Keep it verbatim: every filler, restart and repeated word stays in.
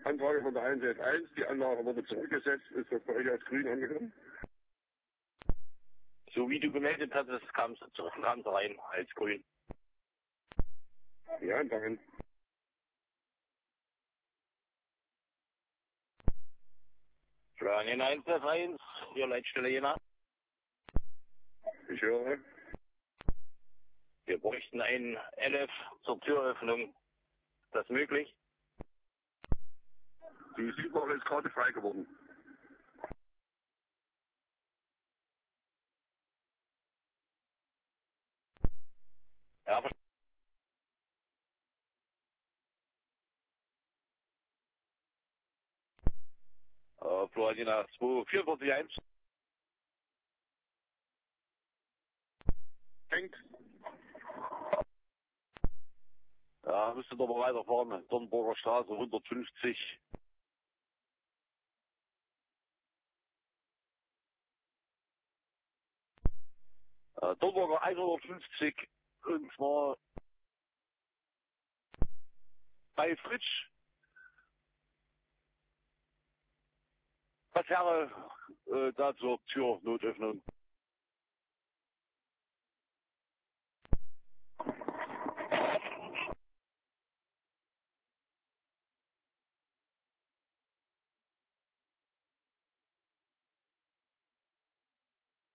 Anfrage von der eins elf eins, die Anlage wurde zurückgesetzt. Ist das bei euch als grün angekommen? So wie du gemeldet hattest, kam sie zurück, kam sie rein als grün. Ja, danke. Florian eins elf eins, hier Leitstelle Jena. Ich höre. Wir bräuchten einen L F zur Türöffnung. Ist das möglich? Die Südwoche ist gerade frei geworden. Ja, ver- äh, Florian zwei vier vier eins. Hängt. Ja, müsste aber weiterfahren. Dornburger Straße hundertfünfzig. Äh, Dornburger hundertfünfzig. Und zwar bei Fritsch. Was wäre äh, da zur Türnotöffnung?